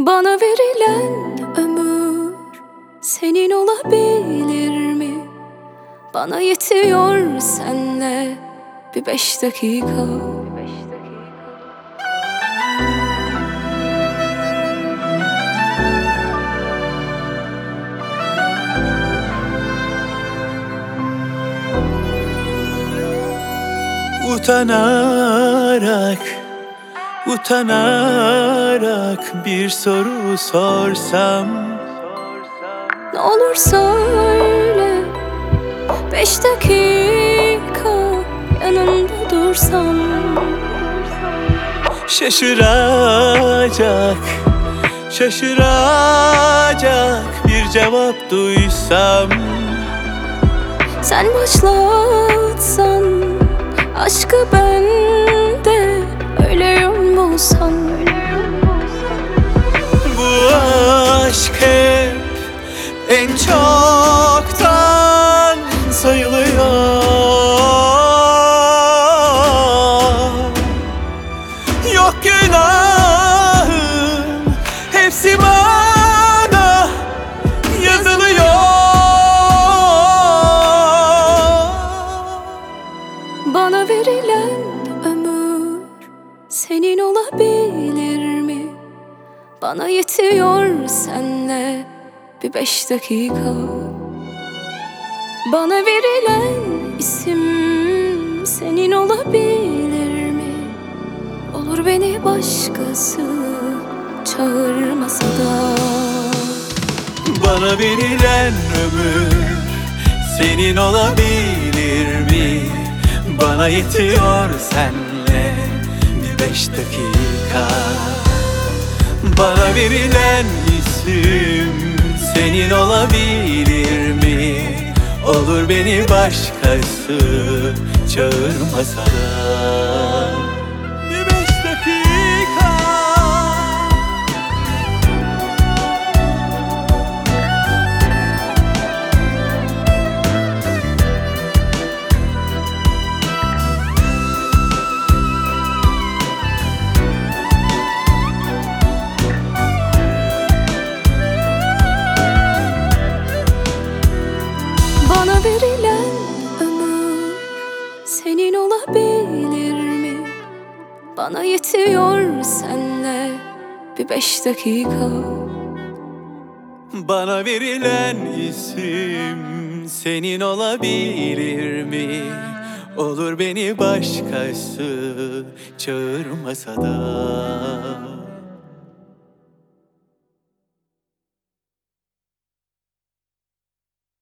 Bana verilen ömür senin olabilir mi? Bana yetiyor senle bir 5 dakika. Utanarak bir soru sorsam, Ne olur söyle, 5 dakika yanında dursam. şaşıracak bir cevap duysam. Sen başlatsan aşkı, ben de öyle yol bulsam. Bu aşk hep en çoktan sayılıyor. Yok günahım, hepsi bana yazılıyor. Bana verilen ömür senin olabilir mi? Bana yetiyor senle bir 5 dakika. Bana verilen isim senin olabilir mi? Olur beni başkası çağırmasa da. Bana verilen ömür senin olabilir mi? Bana yetiyor senle bir 5 dakika. Bana verilen isim senin olabilir mi? Olur beni başkası çağırmasa da. Bir 5 dakika. Bana verilen ömür senin olabilir mi? Bana yetiyor senle bir 5 dakika. Bana verilen isim senin olabilir mi? Olur beni başkası çağırmasa da.